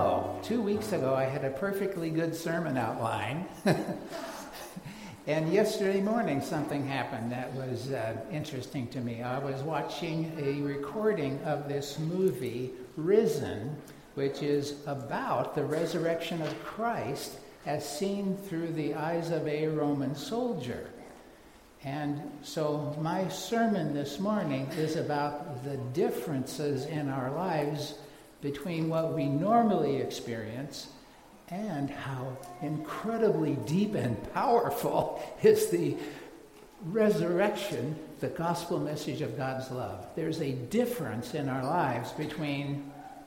know, 2 weeks ago I had a perfectly good sermon outline. And yesterday morning something happened that was interesting to me. I was watching a recording of this movie, Risen, which is about the resurrection of Christ as seen through the eyes of a Roman soldier. And so my sermon this morning is about the differences in our lives between what we normally experience and how incredibly deep and powerful is the resurrection, the gospel message of God's love. There's a difference in our lives between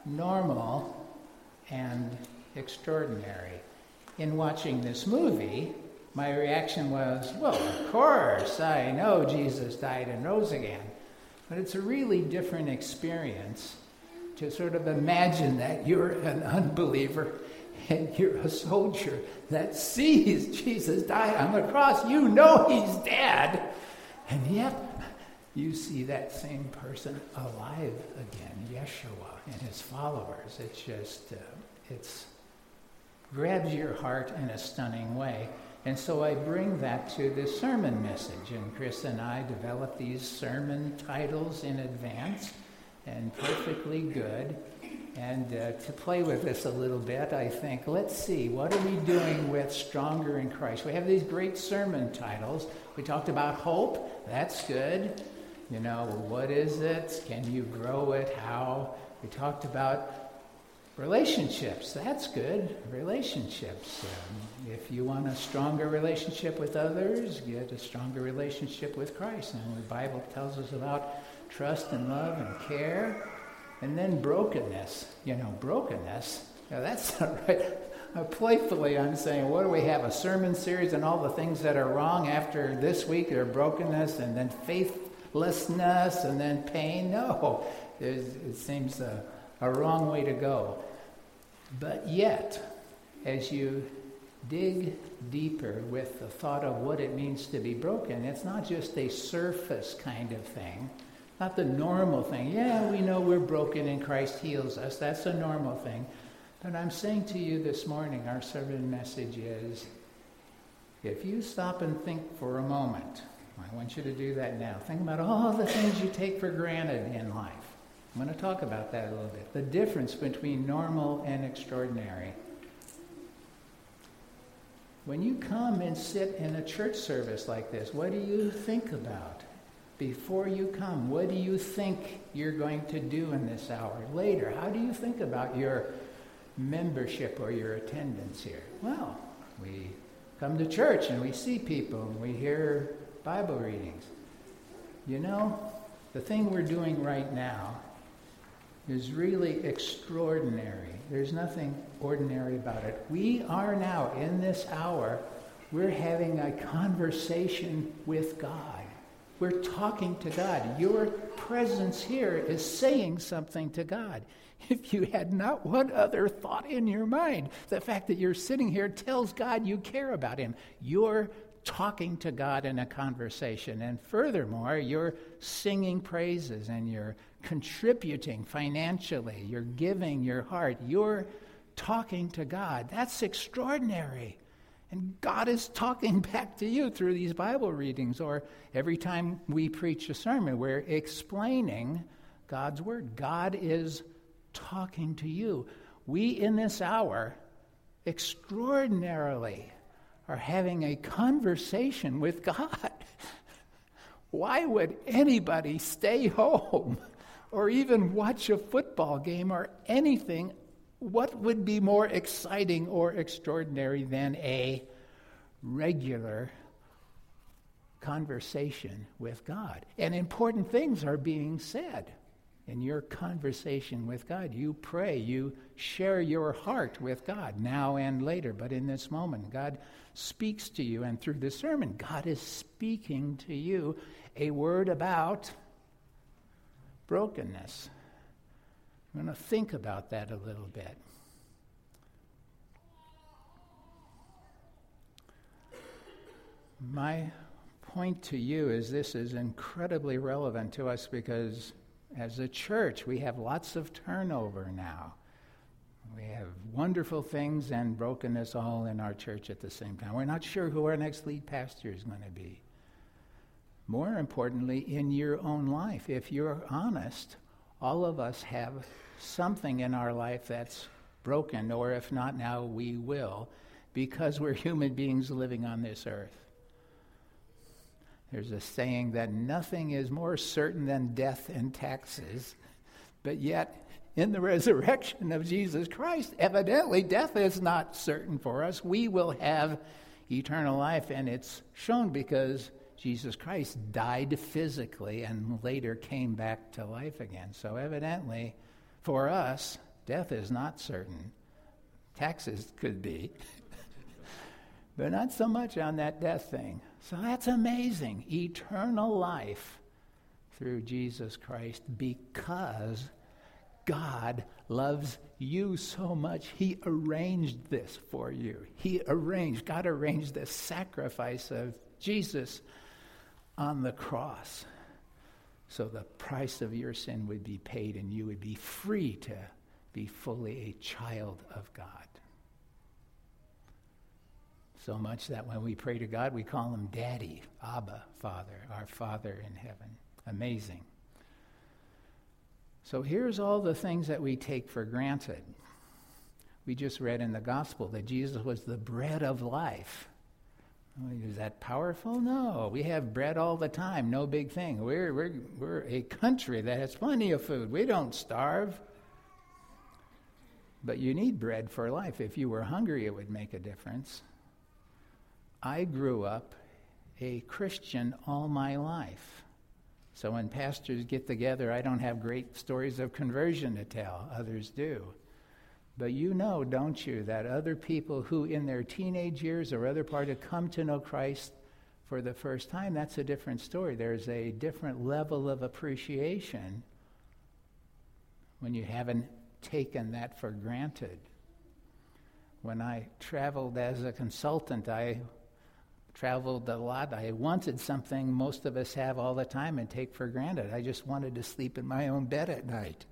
normal and extraordinary. In watching this movie, my reaction was, well, of course, I know Jesus died and rose again. But it's a really different experience to sort of imagine that you're an unbeliever and you're a soldier that sees Jesus die on the cross. You know he's dead. And yet, you see that same person alive again, Yeshua and his followers. It's just, it grabs your heart in a stunning way. And so I bring that to this sermon message. And Chris and I developed these sermon titles in advance, and perfectly good. And to play with this a little bit, I think, let's see, what are we doing with Stronger in Christ? We have these great sermon titles. We talked about hope. That's good. You know, what is it? Can you grow it? How? We talked about relationships. That's good. Relationships. If you want a stronger relationship with others, get a stronger relationship with Christ. And the Bible tells us about trust and love and care. And then brokenness. You know, brokenness. Now that's not right. Playfully, I'm saying, what do we have? A sermon series and all the things that are wrong after this week are brokenness and then faithlessness and then pain? No. It seems a wrong way to go. But yet, as you dig deeper with the thought of what it means to be broken, it's not just a surface kind of thing, not the normal thing. Yeah, we know we're broken and Christ heals us. That's a normal thing. But I'm saying to you this morning, our sermon message is, if you stop and think for a moment, I want you to do that now. Think about all the things you take for granted in life. I'm going to talk about that a little bit. The difference between normal and extraordinary. When you come and sit in a church service like this, what do you think about? Before you come, what do you think you're going to do in this hour? Later, how do you think about your membership or your attendance here? Well, we come to church and we see people and we hear Bible readings. You know, the thing we're doing right now is really extraordinary. There's nothing ordinary about it. We are now, in this hour, we're having a conversation with God. We're talking to God. Your presence here is saying something to God. If you had not one other thought in your mind, the fact that you're sitting here tells God you care about him. You're talking to God in a conversation. And furthermore, you're singing praises and you're contributing financially. You're giving your heart. You're talking to God. That's extraordinary. And God is talking back to you through these Bible readings, or every time we preach a sermon, we're explaining God's word. God is talking to you. We, in this hour, extraordinarily are having a conversation with God. Why would anybody stay home or even watch a football game or anything? What would be more exciting or extraordinary than a regular conversation with God? And important things are being said in your conversation with God. You pray, you share your heart with God now and later, but in this moment, God speaks to you, and through this sermon, God is speaking to you a word about brokenness. I'm going to think about that a little bit. My point to you is this is incredibly relevant to us because as a church, we have lots of turnover now. We have wonderful things and brokenness all in our church at the same time. We're not sure who our next lead pastor is going to be. More importantly, in your own life, if you're honest, all of us have something in our life that's broken, or if not now, we will, because we're human beings living on this earth. There's a saying that nothing is more certain than death and taxes, but yet in the resurrection of Jesus Christ, evidently death is not certain for us. We will have eternal life, and it's shown because Jesus Christ died physically and later came back to life again. So evidently, for us, death is not certain. Taxes could be, but not so much on that death thing. So that's amazing. Eternal life through Jesus Christ, because God loves you so much. He arranged this for you. God arranged this sacrifice of Jesus on the cross, so the price of your sin would be paid and you would be free to be fully a child of God. So much that when we pray to God, we call him Daddy, Abba, Father, our Father in heaven. Amazing. So here's all the things that we take for granted. We just read in the gospel that Jesus was the bread of life. Is that powerful? No. We have bread all the time. No big thing. We're a country that has plenty of food. We don't starve. But you need bread for life. If you were hungry, it would make a difference. I grew up a Christian all my life. So when pastors get together, I don't have great stories of conversion to tell. Others do. But you know, don't you, that other people who in their teenage years or other part have come to know Christ for the first time, that's a different story. There's a different level of appreciation when you haven't taken that for granted. When I traveled as a consultant, I traveled a lot. I wanted something most of us have all the time and take for granted. I just wanted to sleep in my own bed at night.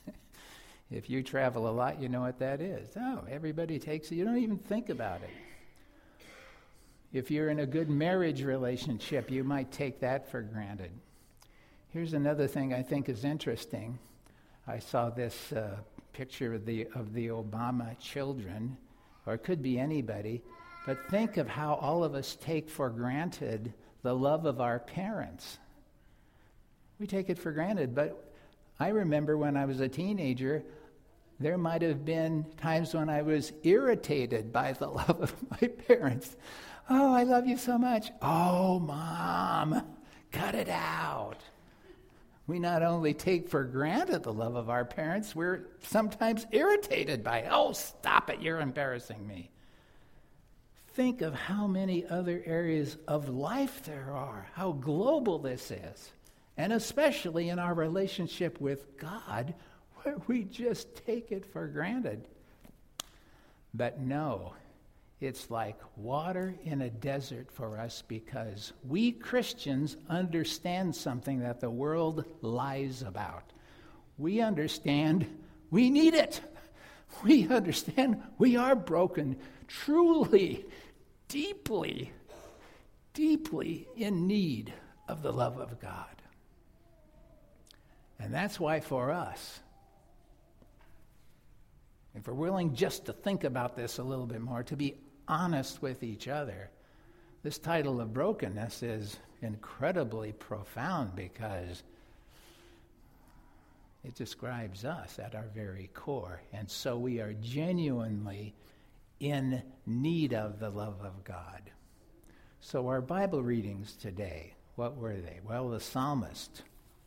If you travel a lot, you know what that is. Oh, everybody takes it. You don't even think about it. If you're in a good marriage relationship, you might take that for granted. Here's another thing I think is interesting. I saw this picture of the Obama children, or it could be anybody, but think of how all of us take for granted the love of our parents. We take it for granted, but I remember when I was a teenager, there might have been times when I was irritated by the love of my parents. Oh, I love you so much. Oh, Mom, cut it out. We not only take for granted the love of our parents, we're sometimes irritated by it. Oh, stop it, you're embarrassing me. Think of how many other areas of life there are, how global this is, and especially in our relationship with God, where we just take it for granted. But no, it's like water in a desert for us, because we Christians understand something that the world lies about. We understand we need it. We understand we are broken, truly, deeply, deeply in need of the love of God. And that's why for us, if we're willing just to think about this a little bit more, to be honest with each other, this title of brokenness is incredibly profound, because it describes us at our very core. And so we are genuinely in need of the love of God. So our Bible readings today, what were they? Well, the psalmist,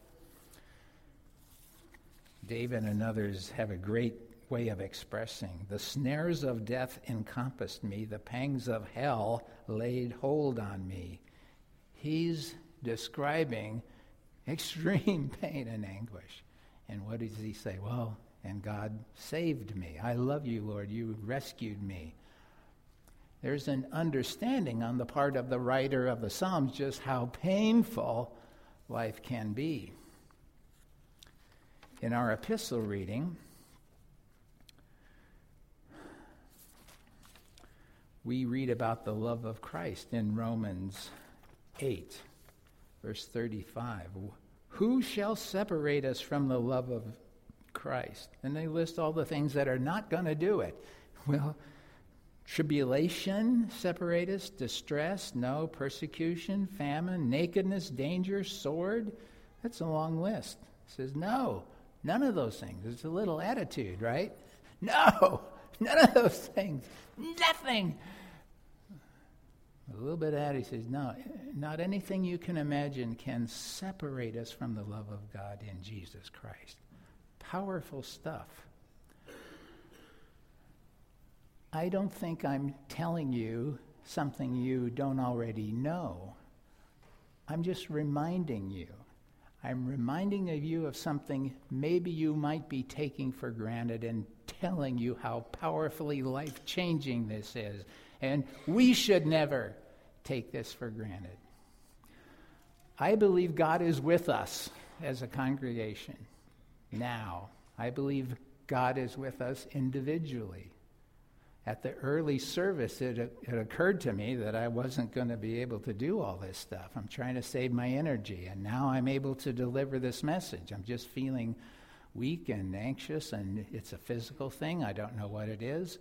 David and others have a great way of expressing, the snares of death encompassed me, the pangs of hell laid hold on me. He's describing extreme pain and anguish. And what does he say? Well, and God saved me. I love you, Lord. You rescued me. There's an understanding on the part of the writer of the Psalms just how painful life can be. In our epistle reading, We read about the love of Christ in Romans 8, verse 35. Who shall separate us from the love of Christ? And they list all the things that are not going to do it. Well, tribulation separate us, distress, no, persecution, famine, nakedness, danger, sword. That's a long list. It says, no, none of those things. It's a little attitude, right? No, none of those things. Nothing. A little bit of attitude says, no, not anything you can imagine can separate us from the love of God in Jesus Christ. Powerful stuff. I don't think I'm telling you something you don't already know. I'm just reminding you. I'm reminding you of something maybe you might be taking for granted and telling you how powerfully life-changing this is. And we should never take this for granted. I believe God is with us as a congregation now. I believe God is with us individually. At the early service, it occurred to me that I wasn't going to be able to do all this stuff. I'm trying to save my energy, and now I'm able to deliver this message. I'm just feeling weak and anxious, and it's a physical thing. I don't know what it is.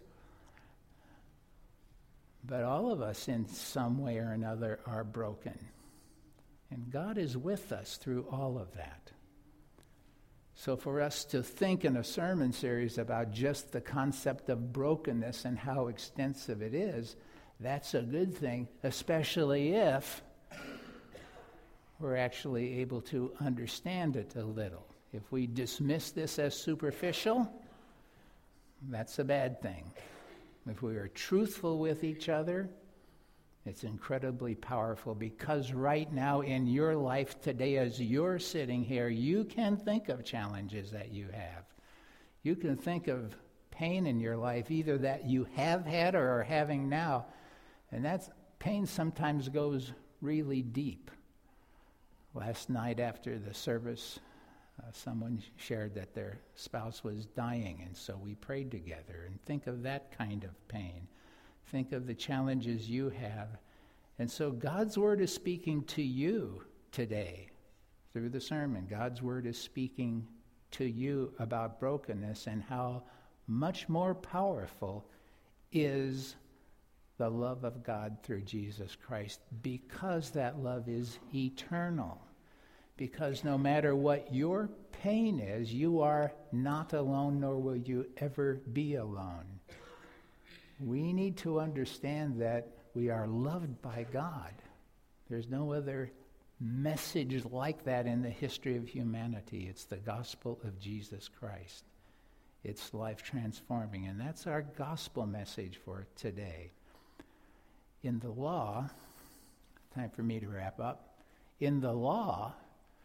But all of us, in some way or another, are broken. And God is with us through all of that. So for us to think in a sermon series about just the concept of brokenness and how extensive it is, that's a good thing, especially if we're actually able to understand it a little. If we dismiss this as superficial, that's a bad thing. If we are truthful with each other, it's incredibly powerful, because right now in your life today, as you're sitting here, you can think of challenges that you have. You can think of pain in your life, either that you have had or are having now. And that pain sometimes goes really deep. Last night after the service, someone shared that their spouse was dying, and so we prayed together. And think of that kind of pain. Think of the challenges you have. And so God's word is speaking to you today through the sermon. God's word is speaking to you about brokenness and how much more powerful is the love of God through Jesus Christ, because that love is eternal. Because no matter what your pain is, you are not alone, nor will you ever be alone. We need to understand that we are loved by God. There's no other message like that in the history of humanity. It's the gospel of Jesus Christ. It's life-transforming, and that's our gospel message for today. In the law, time for me to wrap up. In the law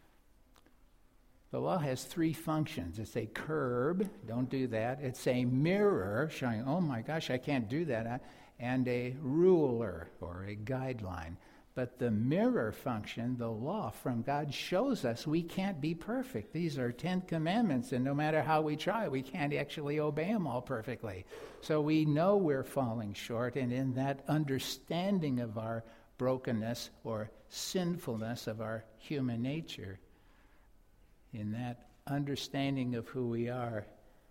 has three functions. It's a curb, don't do that. It's a mirror, showing, oh my gosh, I can't do that. And a ruler, or a guideline. But the mirror function, the law from God, shows us we can't be perfect. These are 10 commandments, and no matter how we try, we can't actually obey them all perfectly. So we know we're falling short, and in that understanding of our brokenness or sinfulness of our human nature, in that understanding of who we are,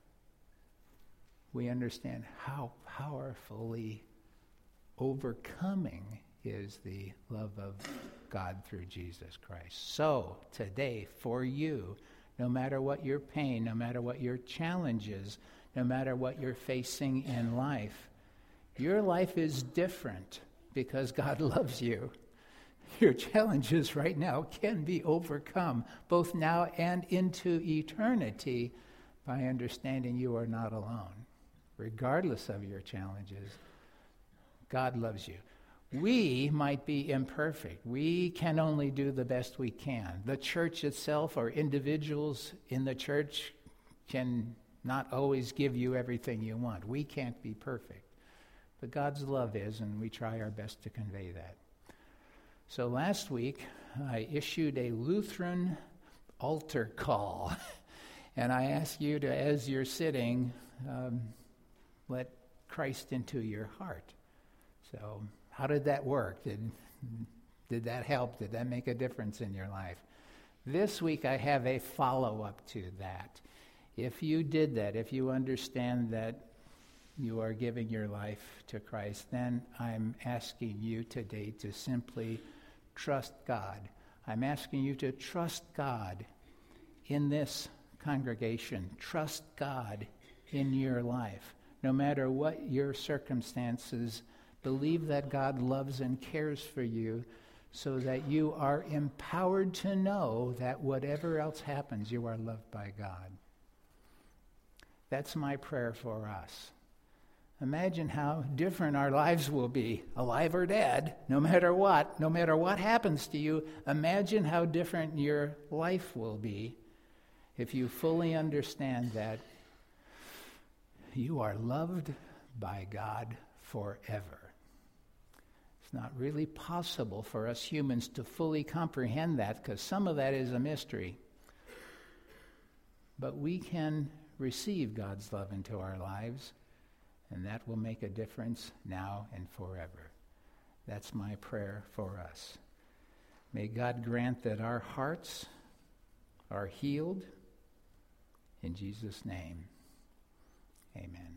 we understand how powerfully overcoming is the love of God through Jesus Christ. So today, for you, no matter what your pain, no matter what your challenges, no matter what you're facing in life, your life is different because God loves you. Your challenges right now can be overcome, both now and into eternity, by understanding you are not alone. Regardless of your challenges, God loves you. We might be imperfect. We can only do the best we can. The church itself, or individuals in the church, can not always give you everything you want. We can't be perfect. But God's love is, and we try our best to convey that. So last week, I issued a Lutheran altar call. And I ask you to, as you're sitting, let Christ into your heart. So how did that work? Did that help? Did that make a difference in your life? This week I have a follow-up to that. If you did that, if you understand that you are giving your life to Christ, then I'm asking you today to simply trust God. I'm asking you to trust God in this congregation. Trust God in your life. No matter what your circumstances, believe that God loves and cares for you so that you are empowered to know that whatever else happens, you are loved by God. That's my prayer for us. Imagine how different our lives will be, alive or dead, no matter what happens to you. Imagine how different your life will be if you fully understand that you are loved by God forever. It's not really possible for us humans to fully comprehend that because some of that is a mystery. But we can receive God's love into our lives, and that will make a difference now and forever. That's my prayer for us. May God grant that our hearts are healed. In Jesus' name, amen.